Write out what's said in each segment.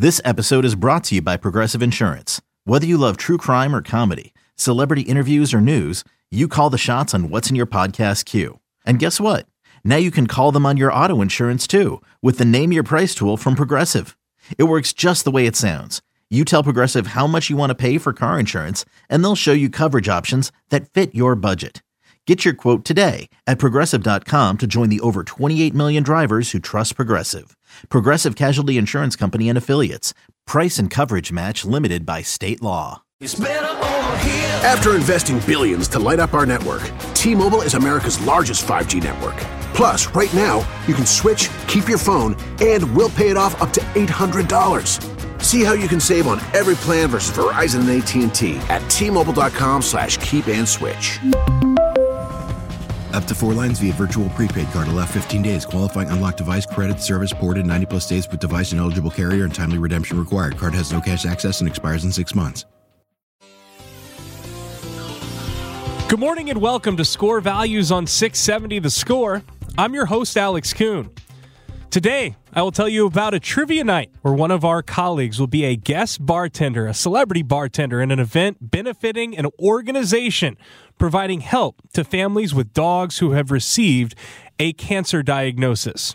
This episode is brought to you by Progressive Insurance. Whether you love true crime or comedy, celebrity interviews or news, you call the shots on what's in your podcast queue. And guess what? Now you can call them on your auto insurance too with the Name Your Price tool from Progressive. It works just the way it sounds. You tell Progressive how much you want to pay for car insurance, and they'll show you coverage options that fit your budget. Get your quote today at Progressive.com to join the over 28 million drivers who trust Progressive. Progressive Casualty Insurance Company and Affiliates. Price and coverage match limited by state law. After investing billions to light up our network, T-Mobile is America's largest 5G network. Plus, right now, you can switch, keep your phone, and we'll pay it off up to $800. See how you can save on every plan versus Verizon and AT&T at T-Mobile.com/keep-and-switch. Up to 4 lines via virtual prepaid card. Allow 15 days. Qualifying unlocked device credit service ported 90-plus days with device and eligible carrier and timely redemption required. Card has no cash access and expires in 6 months. Good morning and welcome to Score Values on 670 The Score. I'm your host, Alex Kuhn. Today, I will tell you about a trivia night where one of our colleagues will be a guest bartender, a celebrity bartender in an event benefiting an organization providing help to families with dogs who have received a cancer diagnosis.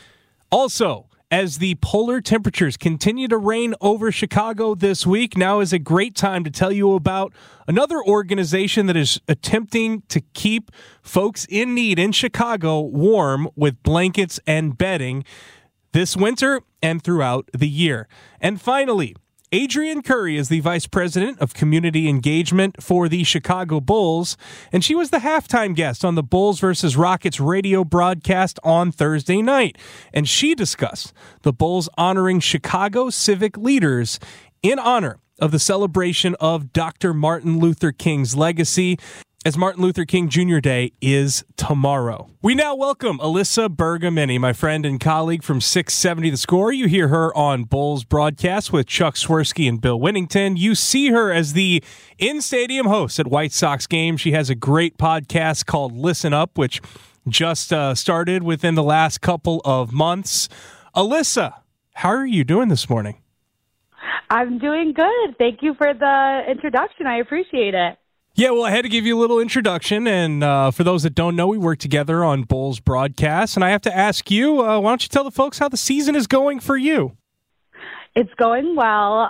Also, as the polar temperatures continue to reign over Chicago this week, now is a great time to tell you about another organization that is attempting to keep folks in need in Chicago warm with blankets and bedding this winter and throughout the year. And finally, Adrienne Curry is the Vice President of Community Engagement for the Chicago Bulls, and she was the halftime guest on the Bulls versus Rockets radio broadcast on Thursday night. And she discussed the Bulls honoring Chicago civic leaders in honor of the celebration of Dr. Martin Luther King's legacy, as Martin Luther King Jr. Day is tomorrow. We now welcome Alyssa Bergamini, my friend and colleague from 670 The Score. You hear her on Bulls broadcast with Chuck Swirsky and Bill Winnington. You see her as the in-stadium host at White Sox games. She has a great podcast called Listen Up, which just started within the last couple of months. Alyssa, how are you doing this morning? I'm doing good. Thank you for the introduction. I appreciate it. Yeah, well, I had to give you a little introduction, and for those that don't know, we work together on Bulls broadcasts, and I have to ask you, why don't you tell the folks how the season is going for you? It's going well.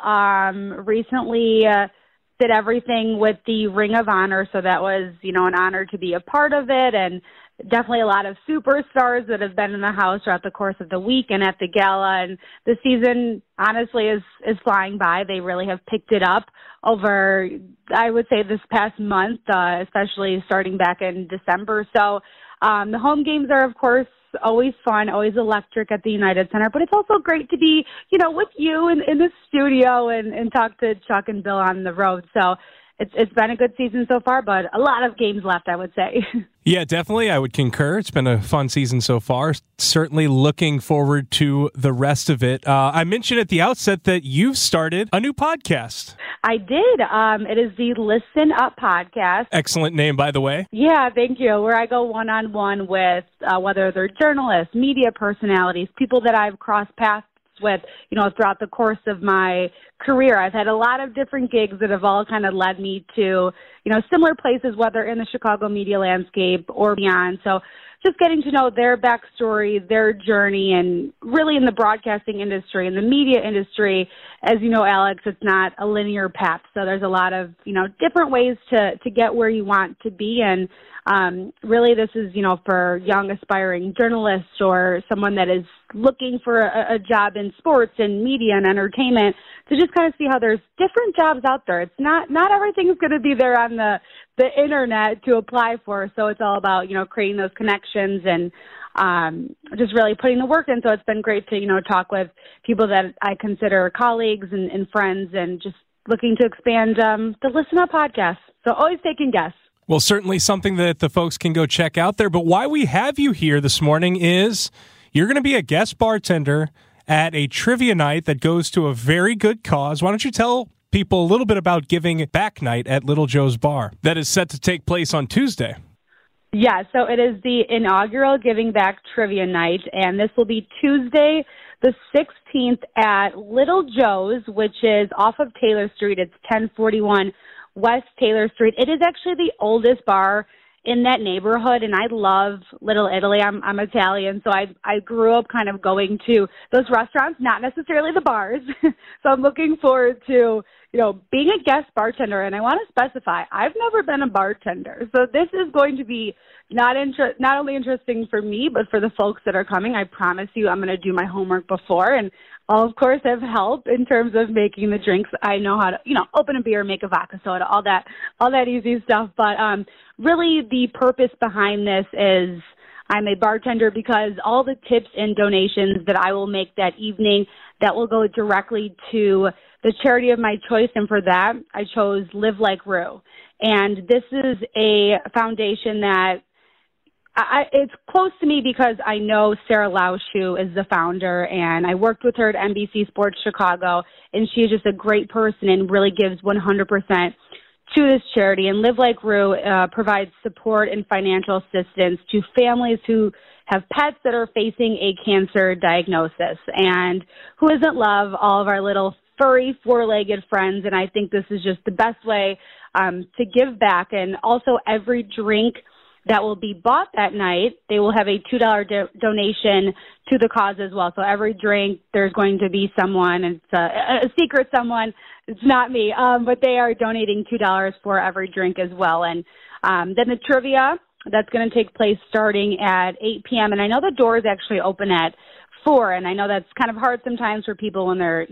Recently did everything with the Ring of Honor, so that was, an honor to be a part of it, and definitely a lot of superstars that have been in the house throughout the course of the week and at the gala, and the season, honestly, is flying by. They really have picked it up over, I would say, this past month, especially starting back in December. So the home games are, of course, always fun, always electric at the United Center, but it's also great to be, with you in the studio and talk to Chuck and Bill on the road. So it's been a good season so far, but a lot of games left, I would say. Yeah, definitely. I would concur. It's been a fun season so far. Certainly looking forward to the rest of it. I mentioned at the outset that you've started a new podcast. I did. It is the Listen Up podcast. Excellent name, by the way. Yeah, thank you. Where I go one-on-one with whether they're journalists, media personalities, people that I've crossed paths with, throughout the course of my career. I've had a lot of different gigs that have all kind of led me to, similar places, whether in the Chicago media landscape or beyond. So just getting to know their backstory, their journey, and really in the broadcasting industry and the media industry, as you know, Alex, it's not a linear path. So there's a lot of, different ways to get where you want to be. And really this is, for young aspiring journalists or someone that is looking for a job in sports and media and entertainment to just kind of see how there's different jobs out there. It's not everything's going to be there on the internet to apply for. So it's all about, creating those connections and just really putting the work in. So it's been great to, talk with people that I consider colleagues and friends and just looking to expand the Listen Up podcast. So always taking guests. Well, certainly something that the folks can go check out there. But why we have you here this morning is you're going to be a guest bartender at a trivia night that goes to a very good cause. Why don't you tell people a little bit about Giving Back Night at Little Joe's Bar that is set to take place on Tuesday? Yeah, so it is the inaugural Giving Back Trivia Night, and this will be Tuesday, the 16th at Little Joe's, which is off of Taylor Street. It's 1041 West Taylor Street. It is actually the oldest bar in that neighborhood, and I love Little Italy. I'm Italian, so I grew up kind of going to those restaurants, not necessarily the bars. So I'm looking forward to, being a guest bartender, and I want to specify, I've never been a bartender. So this is going to be not only interesting for me, but for the folks that are coming. I promise you I'm going to do my homework before, and I'll, of course, have help in terms of making the drinks. I know how to, open a beer, make a vodka soda, all that easy stuff. But really the purpose behind this is I'm a bartender because all the tips and donations that I will make that evening, that will go directly to the charity of my choice. And for that, I chose Live Like Rue. And this is a foundation that it's close to me because I know Sarah Lausch, who is the founder, and I worked with her at NBC Sports Chicago, and she is just a great person and really gives 100% to this charity. And Live Like Rue provides support and financial assistance to families who have pets that are facing a cancer diagnosis. And who doesn't love all of our little furry, four-legged friends? And I think this is just the best way to give back. And also every drink that will be bought that night, they will have a $2 donation to the cause as well. So every drink, there's going to be someone, and it's a secret someone. It's not me, but they are donating $2 for every drink as well. And then the trivia, that's going to take place starting at 8 p.m. And I know the doors actually open at 4, and I know that's kind of hard sometimes for people when they're,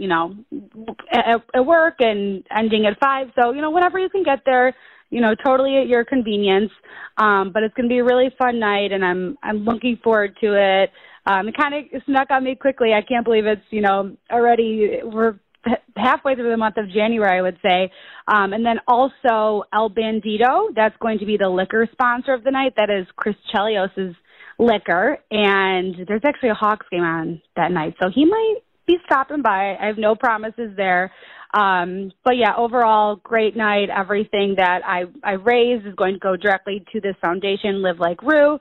at work and ending at 5. So, whenever you can get there, totally at your convenience. But it's going to be a really fun night, and I'm looking forward to it. It kind of snuck on me quickly. I can't believe it's, already we're halfway through the month of January, I would say. And then also El Bandito, that's going to be the liquor sponsor of the night. That is Chris Chelios's liquor, and there's actually a Hawks game on that night, so he might be stopping by. I have no promises there. But yeah, overall, great night. Everything that I raise is going to go directly to this foundation, Live Like Rue,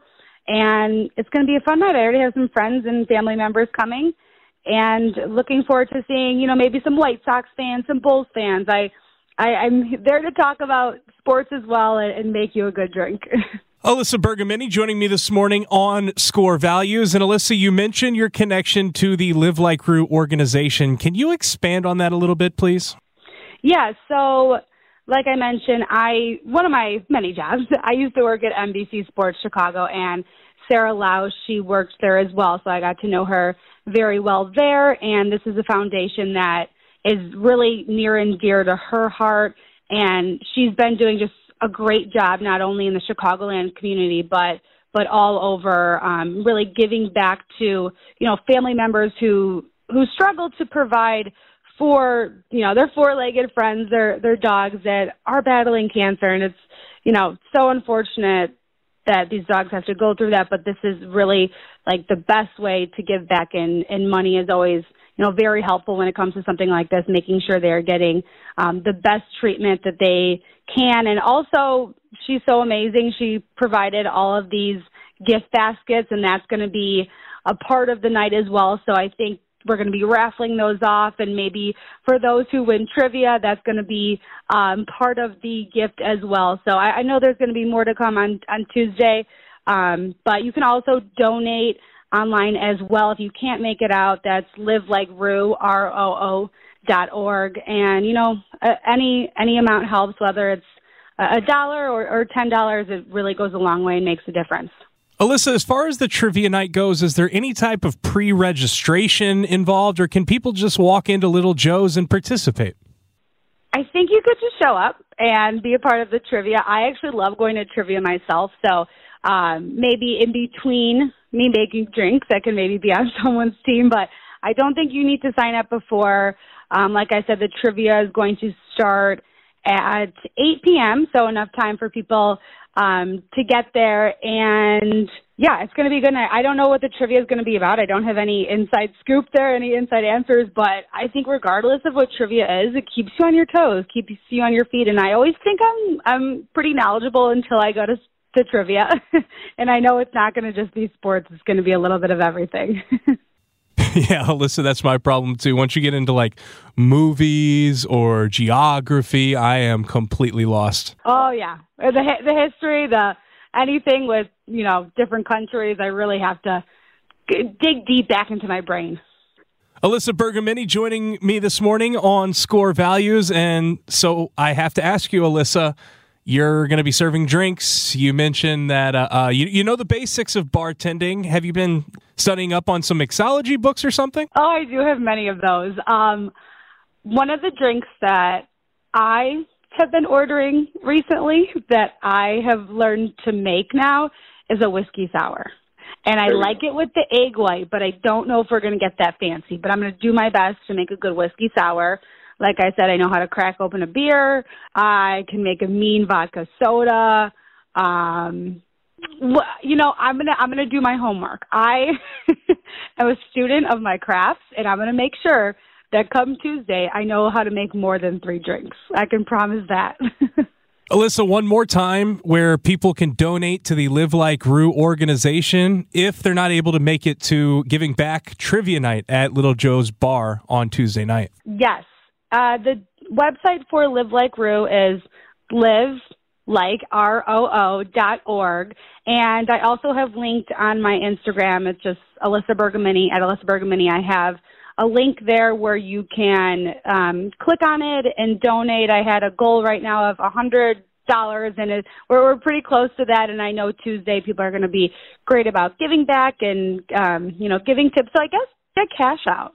and it's going to be a fun night. I already have some friends and family members coming, and looking forward to seeing, maybe some White Sox fans, some Bulls fans. I'm there to talk about sports as well and make you a good drink. Alyssa Bergamini joining me this morning on Score Values. And Alyssa, you mentioned your connection to the Live Like Rue organization. Can you expand on that a little bit, please? Yeah, so like I mentioned, one of my many jobs, I used to work at NBC Sports Chicago, and Sarah Lausch, she worked there as well, so I got to know her very well there. And this is a foundation that is really near and dear to her heart, and she's been doing just a great job, not only in the Chicagoland community, but all over, really giving back to, family members who struggle to provide for, their four-legged friends, their dogs that are battling cancer. And it's, so unfortunate that these dogs have to go through that, but this is really like the best way to give back, and money is always, very helpful when it comes to something like this, making sure they're getting the best treatment that they can. And also, she's so amazing. She provided all of these gift baskets, and that's going to be a part of the night as well. So I think we're going to be raffling those off, and maybe for those who win trivia, that's going to be part of the gift as well. So I know there's going to be more to come on Tuesday, but you can also donate online as well. If you can't make it out, that's Live Like Rue, ROO.org. And, any amount helps, whether it's $1 or $10, it really goes a long way and makes a difference. Alyssa, as far as the trivia night goes, is there any type of pre-registration involved, or can people just walk into Little Joe's and participate? I think you could just show up and be a part of the trivia. I actually love going to trivia myself, so maybe in between me making drinks, I can maybe be on someone's team, but I don't think you need to sign up before. Like I said, the trivia is going to start at 8 p.m., so enough time for people to get there. And yeah, it's going to be a good night. I don't know what the trivia is going to be about. I don't have any inside scoop there, any inside answers, but I think regardless of what trivia is, it keeps you on your toes, keeps you on your feet. And I always think I'm pretty knowledgeable until I go to trivia. And I know it's not going to just be sports. It's going to be a little bit of everything. Yeah, Alyssa, that's my problem too. Once you get into like movies or geography, I am completely lost. Oh yeah, the history, anything with different countries, I really have to dig deep back into my brain. Alyssa Bergamini joining me this morning on Score Values, and so I have to ask you, Alyssa, you're going to be serving drinks. You mentioned that you know the basics of bartending. Have you been studying up on some mixology books or something? Oh, I do have many of those. One of the drinks that I have been ordering recently that I have learned to make now is a whiskey sour. And I like it with the egg white, but I don't know if we're going to get that fancy. But I'm going to do my best to make a good whiskey sour. Like I said, I know how to crack open a beer. I can make a mean vodka soda. I'm gonna do my homework. I am a student of my crafts, and I'm going to make sure that come Tuesday, I know how to make more than 3 drinks. I can promise that. Alyssa, one more time where people can donate to the Live Like Rue organization if they're not able to make it to Giving Back Trivia Night at Little Joe's Bar on Tuesday night. Yes. The website for Live Like Rue is livelikeROO.org. And I also have linked on my Instagram. It's just Alyssa Bergamini at Alyssa Bergamini. I have a link there where you can click on it and donate. I had a goal right now of $100, and we're pretty close to that. And I know Tuesday people are going to be great about giving back and giving tips. So I guess get cash out.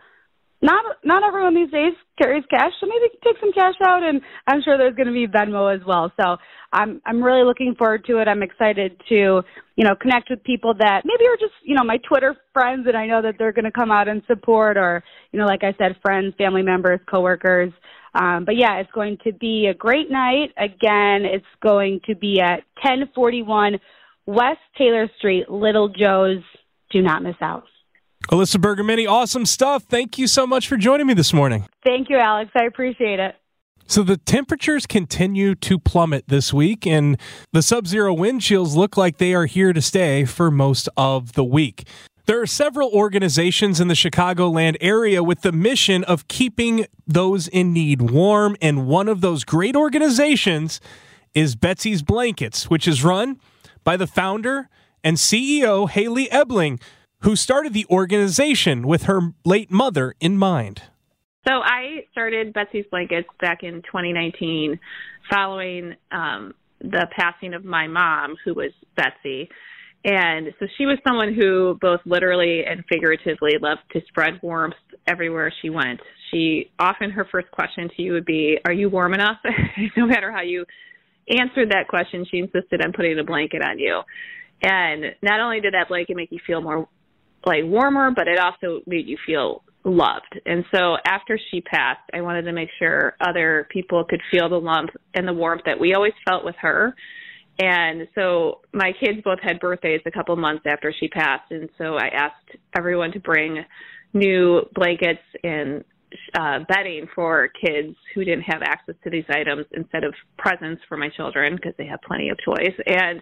Not everyone these days carries cash, so maybe take some cash out, and I'm sure there's going to be Venmo as well. So I'm really looking forward to it. I'm excited to connect with people that maybe are just my Twitter friends, and I know that they're going to come out and support, or like I said, friends, family members, coworkers. But yeah, it's going to be a great night. Again, it's going to be at 1041 West Taylor Street, Little Joe's. Do not miss out. Alyssa Bergamini, awesome stuff. Thank you so much for joining me this morning. Thank you, Alex. I appreciate it. So the temperatures continue to plummet this week, and the sub-zero wind chills look like they are here to stay for most of the week. There are several organizations in the Chicagoland area with the mission of keeping those in need warm, and one of those great organizations is Betsy's Blankets, which is run by the founder and CEO, Haley Ebling, who started the organization with her late mother in mind. So I started Betsy's Blankets back in 2019 following the passing of my mom, who was Betsy. And so she was someone who both literally and figuratively loved to spread warmth everywhere she went. Her first question to you would be, "Are you warm enough?" No matter how you answered that question, she insisted on putting a blanket on you. And not only did that blanket make you feel more warmer, but it also made you feel loved. And so after she passed, I wanted to make sure other people could feel the love and the warmth that we always felt with her. And so my kids both had birthdays a couple months after she passed, and so I asked everyone to bring new blankets and bedding for kids who didn't have access to these items instead of presents for my children, because they have plenty of toys. And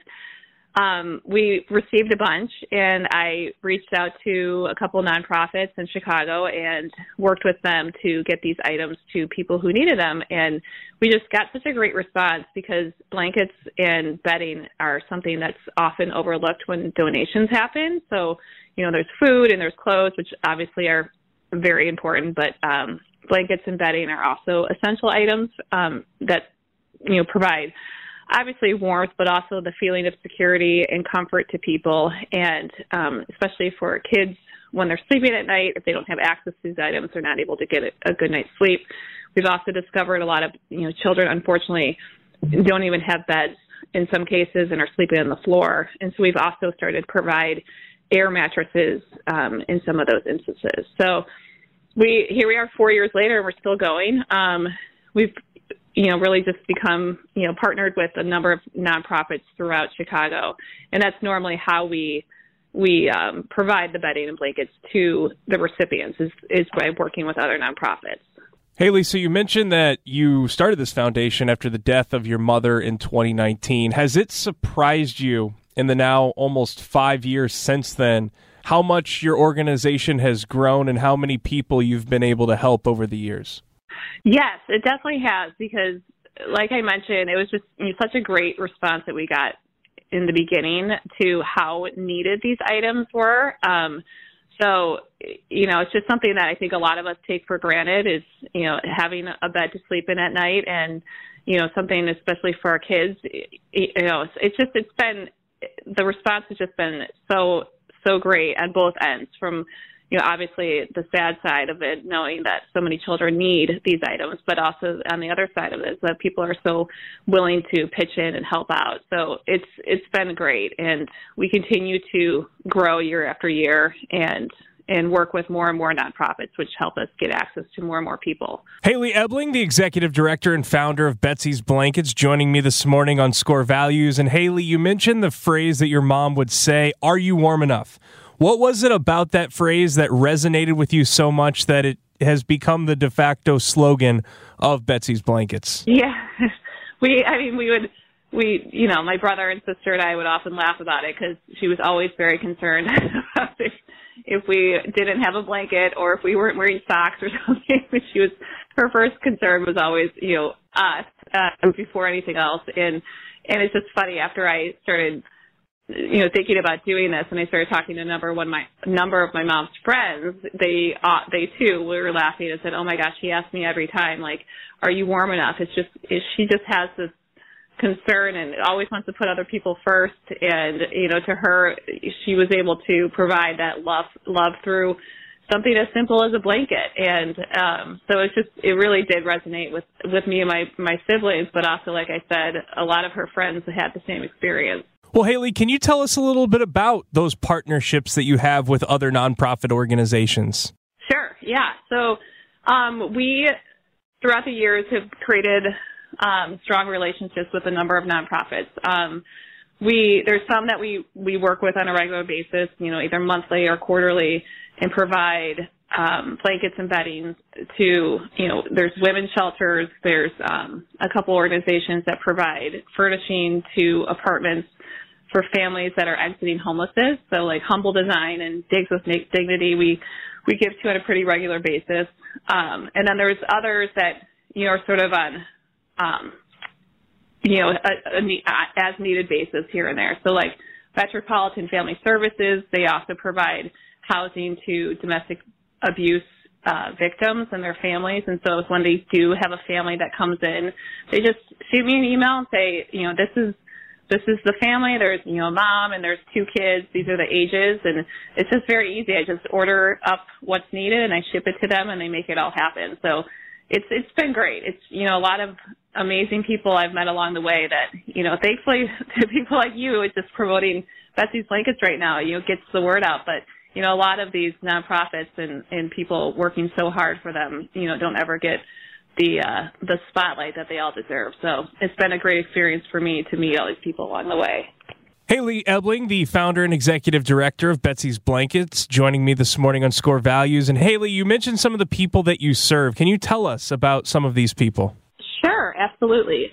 we received a bunch, and I reached out to a couple nonprofits in Chicago and worked with them to get these items to people who needed them. And we just got such a great response, because blankets and bedding are something that's often overlooked when donations happen. So, there's food and there's clothes, which obviously are very important, but blankets and bedding are also essential items that, provide obviously warmth, but also the feeling of security and comfort to people, and especially for kids when they're sleeping at night. If they don't have access to these items, they're not able to get a good night's sleep. We've also discovered a lot of children, unfortunately, don't even have beds in some cases and are sleeping on the floor. And so we've also started to provide air mattresses in some of those instances. So here we are 4 years later, and we're still going. We've really just become, partnered with a number of nonprofits throughout Chicago. And that's normally how we provide the bedding and blankets to the recipients is by working with other nonprofits. Haley, so you mentioned that you started this foundation after the death of your mother in 2019. Has it surprised you in the now almost 5 years since then how much your organization has grown and how many people you've been able to help over the years. Yes, it definitely has, because like I mentioned, it was just such a great response that we got in the beginning to how needed these items were. So, it's just something that I think a lot of us take for granted is, having a bed to sleep in at night, and, something especially for our kids, the response has just been so great on both ends, from, obviously the sad side of it, knowing that so many children need these items, but also on the other side of it is that people are so willing to pitch in and help out. So it's been great, and we continue to grow year after year and work with more and more nonprofits, which help us get access to more and more people. Haley Ebling, the executive director and founder of Betsy's Blankets, joining me this morning on Score Values. And Haley, you mentioned the phrase that your mom would say, "Are you warm enough?" What was it about that phrase that resonated with you so much that it has become the de facto slogan of Betsy's Blankets? Yeah, my brother and sister and I would often laugh about it, because she was always very concerned about if we didn't have a blanket or if we weren't wearing socks or something. Her first concern was always, us before anything else. And it's just funny, after I started thinking about doing this, and I started talking to a number of my mom's friends, they too were laughing and said, "Oh my gosh, she asks me every time, like, are you warm enough?" She just has this concern and always wants to put other people first. And, to her, she was able to provide that love through something as simple as a blanket. And so it really did resonate with me and my siblings, but also, like I said, a lot of her friends had the same experience. Well, Haley, can you tell us a little bit about those partnerships that you have with other nonprofit organizations? Sure, yeah. So we, throughout the years, have created strong relationships with a number of nonprofits. There's some that we work with on a regular basis, either monthly or quarterly, and provide blankets and bedding to, there's women's shelters, there's a couple organizations that provide furnishing to apartments for families that are exiting homelessness. So like Humble Design and Digs with Dignity, we give to on a pretty regular basis. And then there's others that, are sort of on, as needed basis here and there. So like Metropolitan Family Services, they also provide housing to domestic abuse victims and their families. And so when they do have a family that comes in, they just shoot me an email and say, this is the family. There's, a mom and there's 2 kids. These are the ages. And it's just very easy. I just order up what's needed and I ship it to them and they make it all happen. So it's been great. It's, a lot of amazing people I've met along the way that, thankfully to people like you, it's just promoting Betsy's Blankets right now, gets the word out. But, a lot of these nonprofits and people working so hard for them, don't ever get the spotlight that they all deserve. So it's been a great experience for me to meet all these people along the way. Haley Ebling, the founder and executive director of Betsy's Blankets, joining me this morning on Score Values. And Haley, you mentioned some of the people that you serve. Can you tell us about some of these people? Sure, absolutely.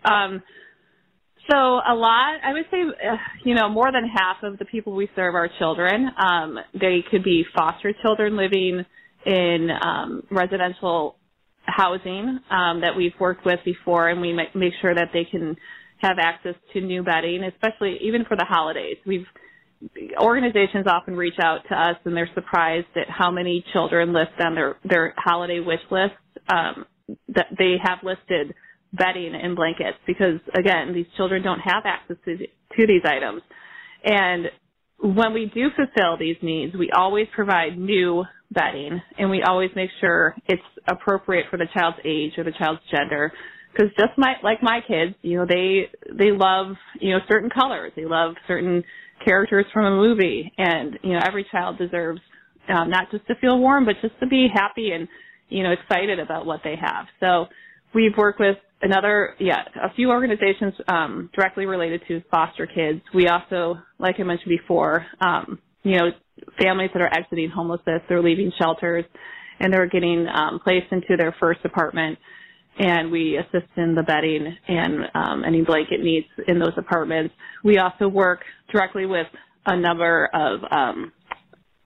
So a lot, I would say, more than half of the people we serve are children. They could be foster children living in residential housing that we've worked with before, and we make sure that they can have access to new bedding, especially even for the holidays. Organizations often reach out to us, and they're surprised at how many children list on their holiday wish list that they have listed bedding and blankets, because again, these children don't have access to these items. And when we do fulfill these needs, we always provide new bedding, and we always make sure it's appropriate for the child's age or the child's gender. Because just like my kids, they love, certain colors. They love certain characters from a movie. And, every child deserves not just to feel warm, but just to be happy and, excited about what they have. So we've worked with a few organizations directly related to foster kids. We also, like I mentioned before, families that are exiting homelessness, they're leaving shelters, and they're getting placed into their first apartment. And we assist in the bedding and any blanket needs in those apartments. We also work directly with a number of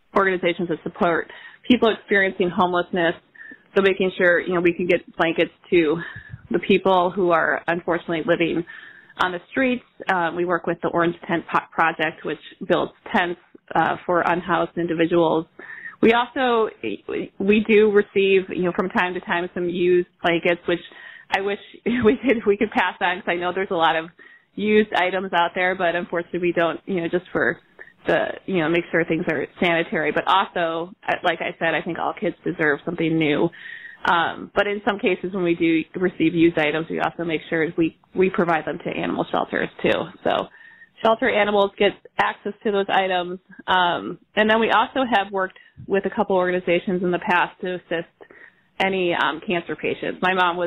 organizations that support people experiencing homelessness. So making sure, we can get blankets to the people who are unfortunately living on the streets. We work with the Orange Tent Project, which builds tents for unhoused individuals. We also, we do receive, from time to time some used blankets, which I wish we could pass on, because I know there's a lot of used items out there, but unfortunately we don't, just for make sure things are sanitary. But also, like I said, I think all kids deserve something new. But in some cases, when we do receive used items, we also make sure we provide them to animal shelters too. So shelter animals get access to those items. And then we also have worked with a couple organizations in the past to assist any cancer patients. My mom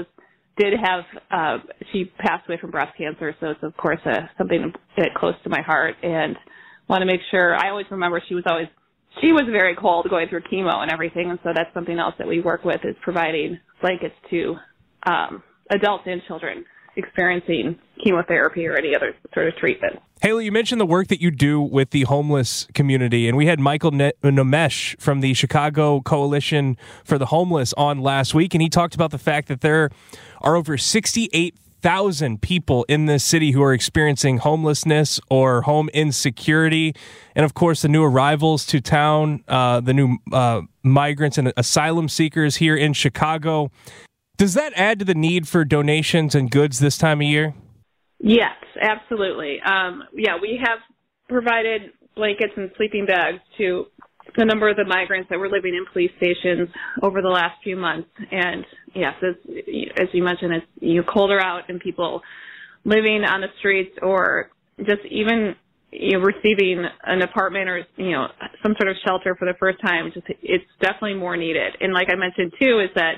she passed away from breast cancer, so it's of course something close to my heart, and want to make sure. I always remember she was very cold going through chemo and everything, and so that's something else that we work with, is providing blankets to adults and children experiencing chemotherapy or any other sort of treatment. Haley, you mentioned the work that you do with the homeless community, and we had Michael Namesh from the Chicago Coalition for the Homeless on last week, and he talked about the fact that there are over 68,000 people in this city who are experiencing homelessness or home insecurity. And of course, the new arrivals to town, the new migrants and asylum seekers here in Chicago. Does that add to the need for donations and goods this time of year? Yes, absolutely. We have provided blankets and sleeping bags to a number of the migrants that were living in police stations over the last few months. And yes, as you mentioned, it's colder out and people living on the streets, or just even receiving an apartment or some sort of shelter for the first time. It's definitely more needed. And like I mentioned too, is that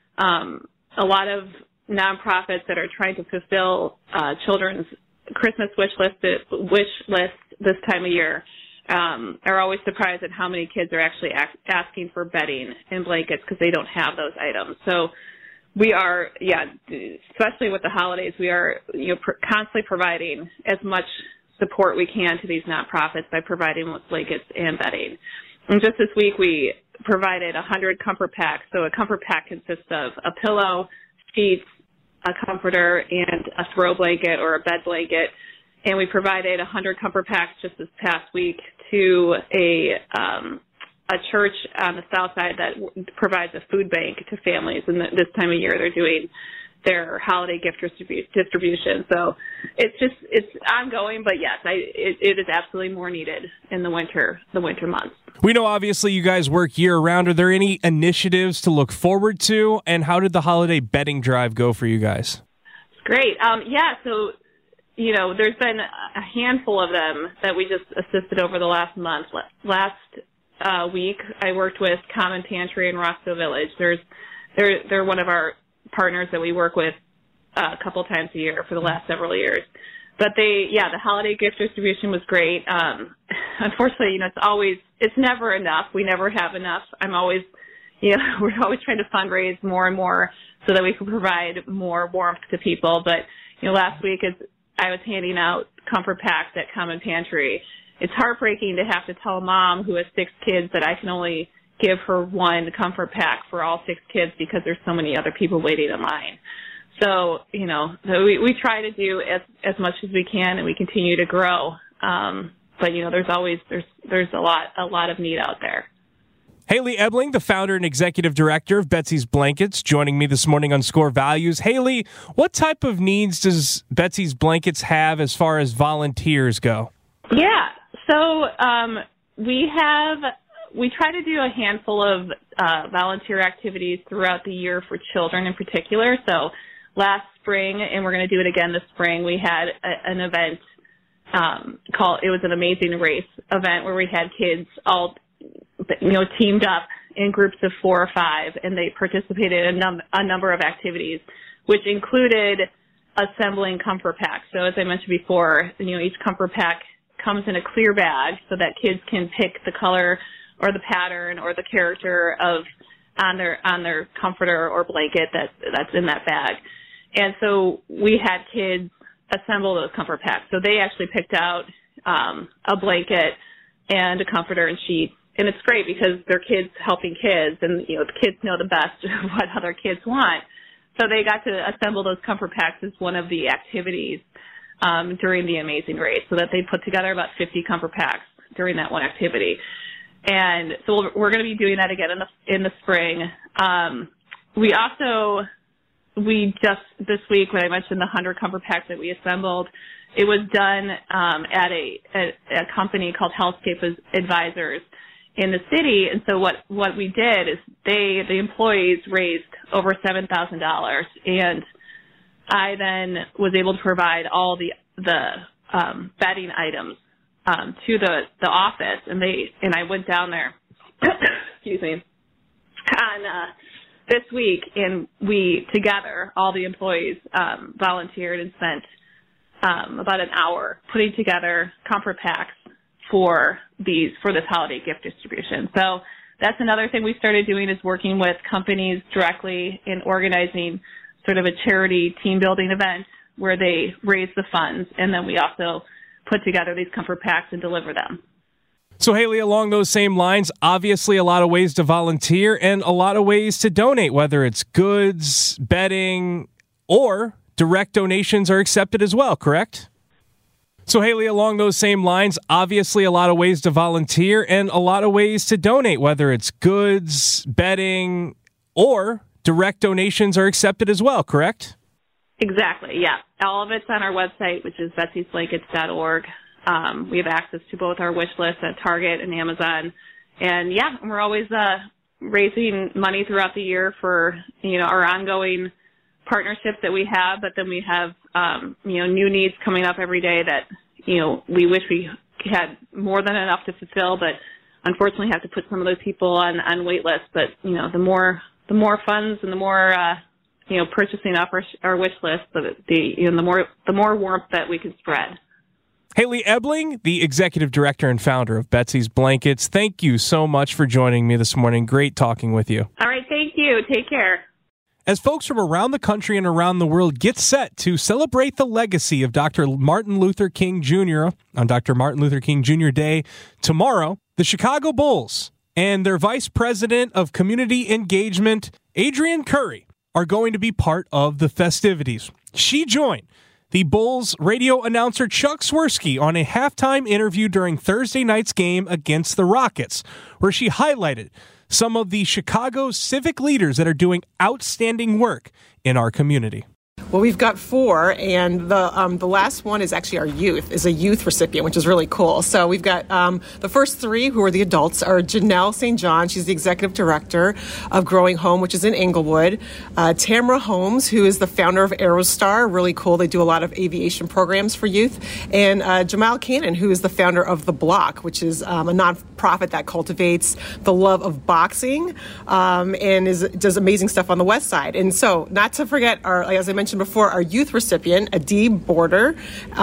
a lot of nonprofits that are trying to fulfill children's Christmas wish list this time of year are always surprised at how many kids are actually asking for bedding and blankets because they don't have those items. So we are, especially with the holidays, we are constantly providing as much support we can to these nonprofits by providing with blankets and bedding. And just this week, we provided 100 comfort packs. So a comfort pack consists of a pillow, sheets, a comforter, and a throw blanket or a bed blanket. And we provided 100 comfort packs just this past week to a church on the south side that provides a food bank to families. And this time of year, they're doing their holiday gift distribution. So it's ongoing, but yes, it is absolutely more needed in the winter months. We know obviously you guys work year round. Are there any initiatives to look forward to? And how did the holiday bedding drive go for you guys? Great. So, there's been a handful of them that we just assisted over the last month. Last week, I worked with Common Pantry in Rossville Village. They're one of our partners that we work with a couple times a year for the last several years. But the holiday gift distribution was great. Unfortunately, it's never enough. We never have enough. we're always trying to fundraise more and more so that we can provide more warmth to people. But, last week I was handing out comfort packs at Common Pantry. It's heartbreaking to have to tell a mom who has 6 kids that I can only give her one comfort pack for all 6 kids because there's so many other people waiting in line. So, we try to do as much as we can, and we continue to grow. But, there's a lot of need out there. Haley Ebling, the founder and executive director of Betsy's Blankets, joining me this morning on Score Values. Haley, what type of needs does Betsy's Blankets have as far as volunteers go? Yeah, so we try to do a handful of volunteer activities throughout the year for children in particular. So last spring, and we're going to do it again this spring, we had an event it was an Amazing Race event where we had kids all teamed up in groups of 4 or 5, and they participated in a number of activities, which included assembling comfort packs. So as I mentioned before, each comfort pack comes in a clear bag so that kids can pick the color or the pattern or the character on their comforter or blanket that's in that bag. And so we had kids assemble those comfort packs. So they actually picked out a blanket and a comforter and sheets and it's great because they're kids helping kids, and the kids know the best of what other kids want. So they got to assemble those comfort packs as one of the activities during the Amazing Race, so that they put together about 50 comfort packs during that one activity. And so we're going to be doing that again in the spring. We just this week, when I mentioned the 100 comfort packs that we assembled, it was done at a company called Healthscape Advisors in the city. And so what we did is the employees raised over $7,000, and I then was able to provide all the bedding items to the office, and I went down there excuse me, on this week, and we together, all the employees volunteered and spent about an hour putting together comfort packs for this holiday gift distribution. So that's another thing we started doing, is working with companies directly in organizing sort of a charity team building event where they raise the funds, and then we also put together these comfort packs and deliver them. So, Haley, along those same lines, obviously a lot of ways to volunteer and a lot of ways to donate, whether it's goods, bedding, or direct donations are accepted as well, correct? So, Haley, along those same lines, obviously a lot of ways to volunteer and a lot of ways to donate, whether it's goods, bedding, or direct donations are accepted as well, correct? Exactly, yeah. All of it's on our website, which is betsysblankets.org. We have access to both our wish list at Target and Amazon. And, yeah, we're always raising money throughout the year for, our ongoing partnerships that we have. But then we have, new needs coming up every day that, we wish we had more than enough to fulfill, but unfortunately have to put some of those people on wait lists. But, the more funds and the more purchasing off our wish list, the more warmth that we can spread. Haley Ebling, the executive director and founder of Betsy's Blankets, thank you so much for joining me this morning. Great talking with you. All right, thank you. Take care. As folks from around the country and around the world get set to celebrate the legacy of Dr. Martin Luther King Jr. on Dr. Martin Luther King Jr. Day tomorrow, the Chicago Bulls and their Vice President of Community Engagement, Adrienne Curry, are going to be part of the festivities. She joined the Bulls radio announcer Chuck Swirsky on a halftime interview during Thursday night's game against the Rockets, where she highlighted some of the Chicago civic leaders that are doing outstanding work in our community. Well, we've got 4, and the last one is actually is a youth recipient, which is really cool. So we've got the first 3, who are the adults, are Janelle St. John. She's the executive director of Growing Home, which is in Englewood. Tamara Holmes, who is the founder of Aerostar, really cool. They do a lot of aviation programs for youth. And Jamal Cannon, who is the founder of The Block, which is a nonprofit that cultivates the love of boxing and does amazing stuff on the West Side. And so, not to forget, as I mentioned before, our youth recipient, Adib Borden,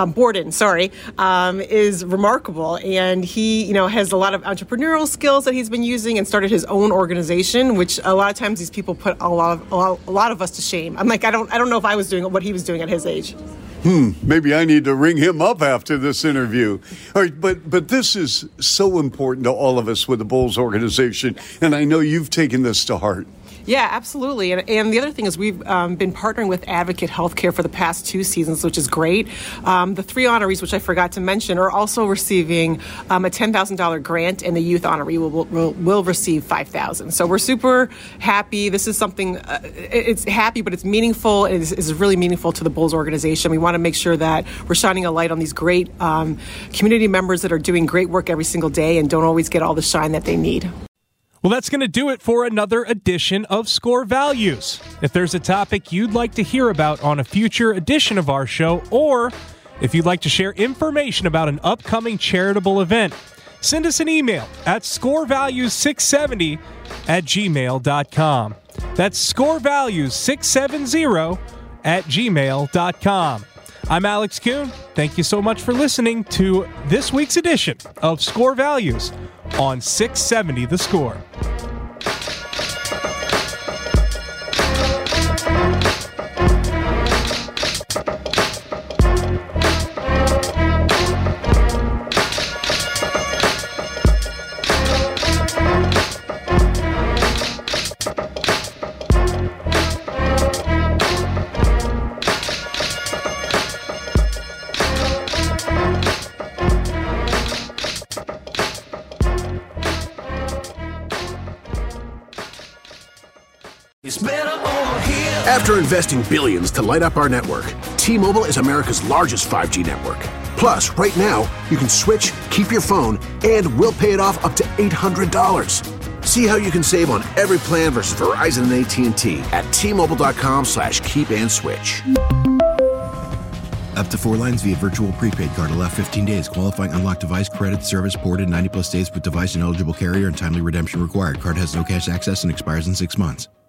is remarkable, and he, has a lot of entrepreneurial skills that he's been using, and started his own organization, which a lot of times these people put a lot of us to shame. I'm like, I don't know if I was doing what he was doing at his age. Maybe I need to ring him up after this interview. All right, but this is so important to all of us with the Bulls organization, and I know you've taken this to heart. Yeah, absolutely. And the other thing is we've been partnering with Advocate Healthcare for the past 2 seasons, which is great. The 3 honorees, which I forgot to mention, are also receiving a $10,000 grant, and the youth honoree will receive $5,000. So we're super happy. This is something, it's happy, but it's meaningful. It is really meaningful to the Bulls organization. We want to make sure that we're shining a light on these great community members that are doing great work every single day and don't always get all the shine that they need. Well, that's going to do it for another edition of Score Values. If there's a topic you'd like to hear about on a future edition of our show, or if you'd like to share information about an upcoming charitable event, send us an email at scorevalues670@gmail.com. That's scorevalues670@gmail.com. I'm Alex Kuhn. Thank you so much for listening to this week's edition of Score Values on 670 The Score. After investing billions to light up our network, T-Mobile is America's largest 5G network. Plus, right now, you can switch, keep your phone, and we'll pay it off up to $800. See how you can save on every plan versus Verizon and AT&T at T-Mobile.com/keep-and-switch. Up to 4 lines via virtual prepaid card. Allow 15 days. Qualifying unlocked device credit service ported 90 plus days with device and eligible carrier and timely redemption required. Card has no cash access and expires in 6 months.